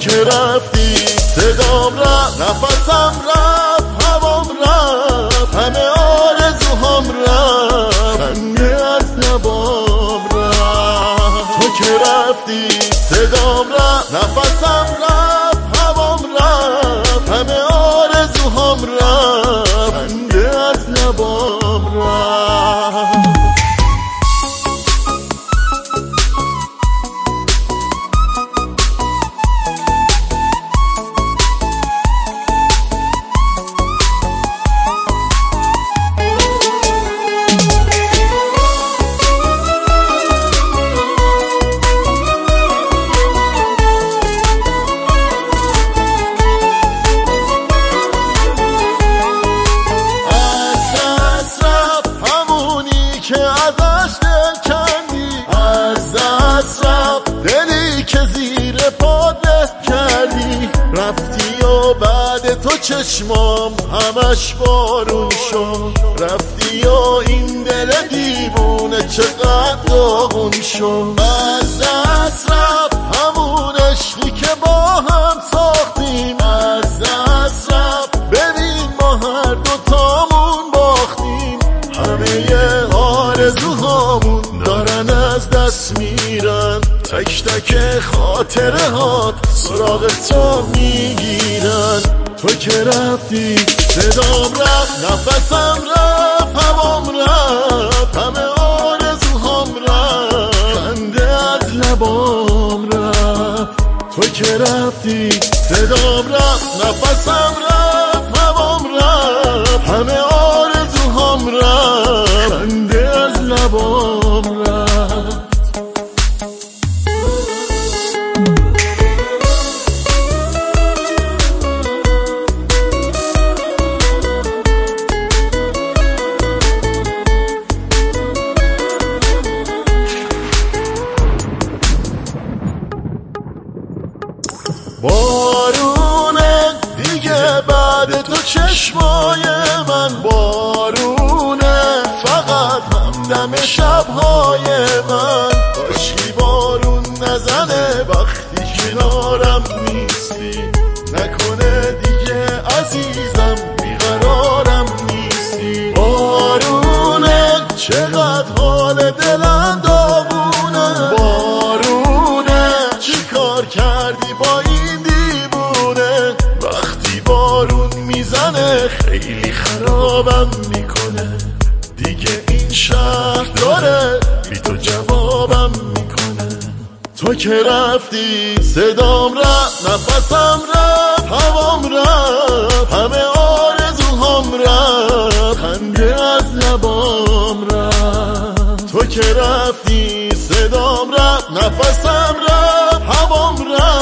که رفتی صدام رفت، نفسم رفت، هوام رفت، همه آرزوهام رفت، خنده از لبام رفت. تو که رفتی صدام رفت، نفسم رفت، هوام رفت، همه آرزوهام رفت، خنده از لبام رفت. که ازش دل کندی، از دست رفت دلی که زیر پات له کردی. رفتی و بعد تو چشمام همش بارون شد، رفتی و این دل دیوونه چقدر داغون شد. از دست رفت همون عشقی که با هم ساختیم، از دست رفت ببین ما هر دوتامون باختیم. همه آرزوهامون دارن از دست میرن، تک تک خاطره هات سراغ تو میگیرن. تو که رفتی صدام رفت، نفسم رفت، هوام رفت، همه آرزوهام رفت، خنده از لبام رفت. تو که رفتی صدام رفت، نفسم رفت، هوام رفت، همه آرزوهام رفت، خنده از لبام رفت. بارونه دیگه بعد تو چشمای من، بارونه فقط همدم شبهای من. کاشکی بارون نزنه وقتی کنارم نیستی، نکنه دیگه عزیزم بیقرارم نیستی. بارونه چقدر حال دلم داغونه، بارونه چی کار کردی با این دیوونه. وقتی بارون میزنه خیلی خرابم میکنه، دیگه این شهر داره بی تو جوابم میکنه. تو که رفتی صدام رفت، نفسم رفت، هوام رفت، همه آرزوهام رفت، خنده از لبام رفت. تو که رفتی صدام رفت، نفسم رفت، هوام رفت،